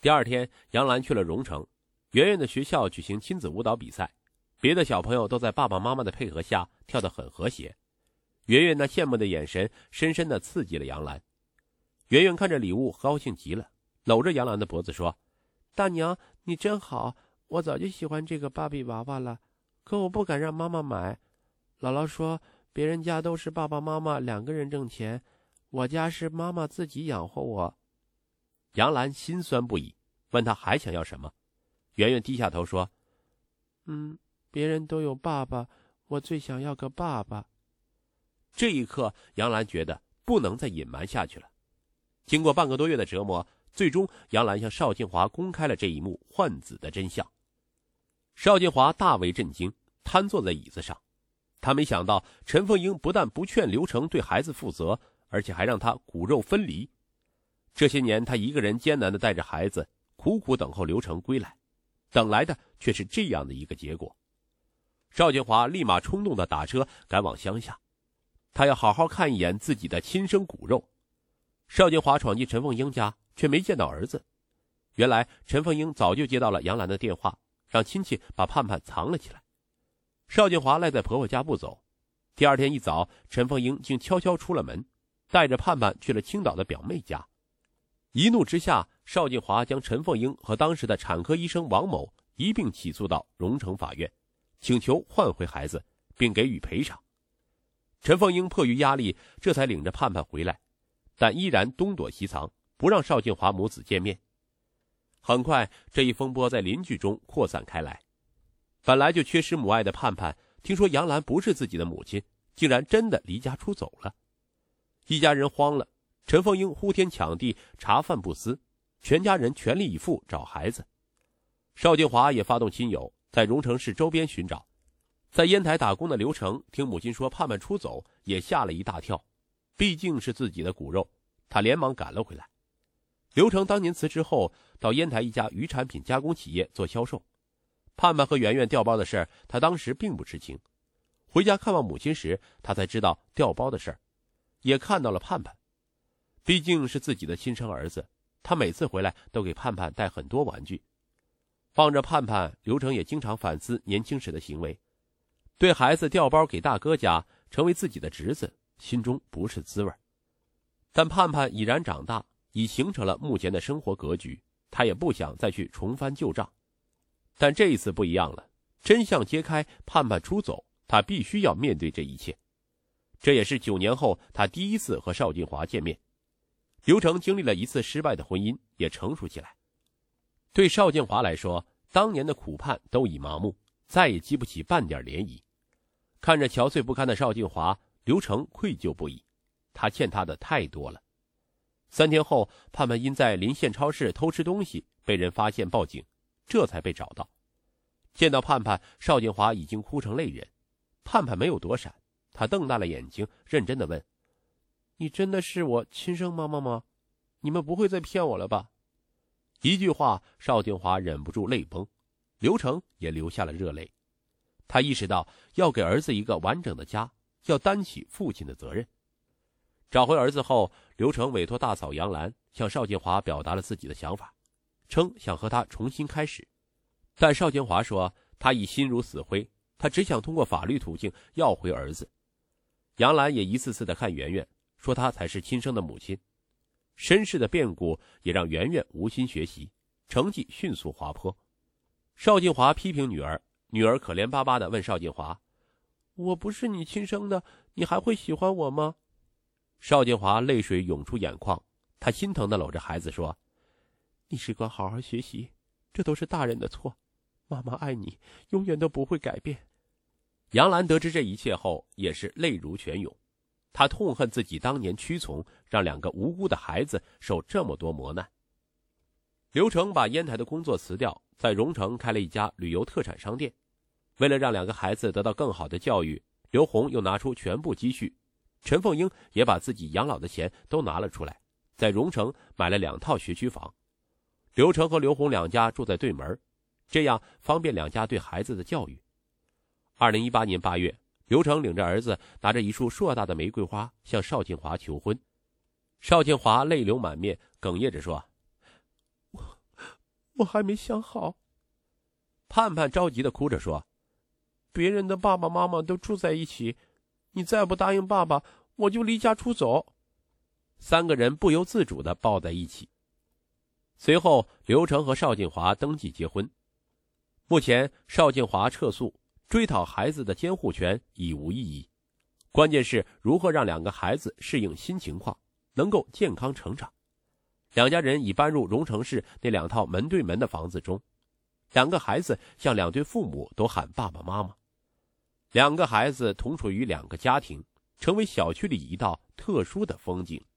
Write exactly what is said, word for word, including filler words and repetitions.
第二天，杨澜去了荣城，圆圆的学校举行亲子舞蹈比赛，别的小朋友都在爸爸妈妈的配合下跳得很和谐。圆圆那羡慕的眼神深深地刺激了杨澜。圆圆看着礼物高兴极了，搂着杨澜的脖子说：大娘，你真好，我早就喜欢这个芭比娃娃了，可我不敢让妈妈买。姥姥说别人家都是爸爸妈妈两个人挣钱，我家是妈妈自己养活我。杨澜心酸不已，问她还想要什么。圆圆低下头说：嗯，别人都有爸爸，我最想要个爸爸。这一刻，杨澜觉得不能再隐瞒下去了。经过半个多月的折磨，最终杨澜向邵静华公开了这一幕换子的真相。邵静华大为震惊，瘫坐在椅子上。他没想到陈凤英不但不劝刘成对孩子负责，而且还让他骨肉分离。这些年他一个人艰难地带着孩子，苦苦等候刘成归来，等来的却是这样的一个结果。邵静华立马冲动地打车赶往乡下，他要好好看一眼自己的亲生骨肉。邵静华闯进陈凤英家，却没见到儿子。原来陈凤英早就接到了杨澜的电话，让亲戚把盼盼藏了起来。邵静华赖在婆婆家不走。第二天一早，陈凤英竟悄悄出了门，带着盼盼去了青岛的表妹家。一怒之下，邵静华将陈凤英和当时的产科医生王某一并起诉到荣城法院，请求换回孩子，并给予赔偿。陈凤英迫于压力，这才领着盼盼回来，但依然东躲西藏，不让邵静华母子见面。很快，这一风波在邻居中扩散开来。本来就缺失母爱的盼盼，听说杨澜不是自己的母亲，竟然真的离家出走了。一家人慌了，陈凤英呼天抢地，茶饭不思，全家人全力以赴找孩子。邵静华也发动亲友在荣城市周边寻找。在烟台打工的刘成听母亲说盼盼出走，也吓了一大跳，毕竟是自己的骨肉，他连忙赶了回来。刘成当年辞职后，到烟台一家鱼产品加工企业做销售。盼盼和圆圆调包的事儿，他当时并不知情。回家看望母亲时，他才知道调包的事儿，也看到了盼盼。毕竟是自己的亲生儿子，他每次回来都给盼盼带很多玩具。望着盼盼，刘成也经常反思年轻时的行为，对孩子调包给大哥家，成为自己的侄子，心中不是滋味。但盼盼已然长大，已形成了目前的生活格局，他也不想再去重翻旧账。但这一次不一样了，真相揭开，盼盼出走，他必须要面对这一切。这也是九年后他第一次和邵静华见面。刘成经历了一次失败的婚姻，也成熟起来。对邵静华来说，当年的苦盼都已麻木，再也激不起半点涟漪。看着憔悴不堪的邵静华，刘成愧疚不已，他欠他的太多了。三天后，盼盼因在临县超市偷吃东西被人发现报警，这才被找到。见到盼盼，邵静华已经哭成泪人。盼盼没有躲闪，他瞪大了眼睛，认真地问：你真的是我亲生妈妈吗？你们不会再骗我了吧？一句话，邵静华忍不住泪崩，刘成也流下了热泪。他意识到要给儿子一个完整的家，要担起父亲的责任。找回儿子后，刘成委托大嫂杨澜向邵静华表达了自己的想法，称想和他重新开始。但邵静华说他已心如死灰，他只想通过法律途径要回儿子。杨澜也一次次地看圆圆，说她才是亲生的母亲。身世的变故也让圆圆无心学习，成绩迅速滑坡。邵静华批评女儿，女儿可怜巴巴地问邵静华：我不是你亲生的，你还会喜欢我吗？邵静华泪水涌出眼眶，她心疼地搂着孩子说：你只管好好学习，这都是大人的错，妈妈爱你，永远都不会改变。杨澜得知这一切后，也是泪如泉涌。她痛恨自己当年屈从，让两个无辜的孩子受这么多磨难。刘成把烟台的工作辞掉，在荣城开了一家旅游特产商店。为了让两个孩子得到更好的教育，刘红又拿出全部积蓄，陈凤英也把自己养老的钱都拿了出来，在荣城买了两套学区房。刘成和刘红两家住在对门，这样方便两家对孩子的教育。二零一八年八月，刘成领着儿子拿着一束硕大的玫瑰花向邵静华求婚。邵静华泪流满面，哽咽着说：我我还没想好。 盼盼着急地哭着说： 别人的爸爸妈妈都住在一起，你再不答应爸爸，我就离家出走。 三个人不由自主地抱在一起。随后，刘成和邵静华登记结婚。目前，邵静华撤诉，追讨孩子的监护权已无意义，关键是如何让两个孩子适应新情况，能够健康成长。两家人已搬入荣城市那两套门对门的房子中，两个孩子向两对父母都喊爸爸妈妈。两个孩子同处于两个家庭，成为小区里一道特殊的风景。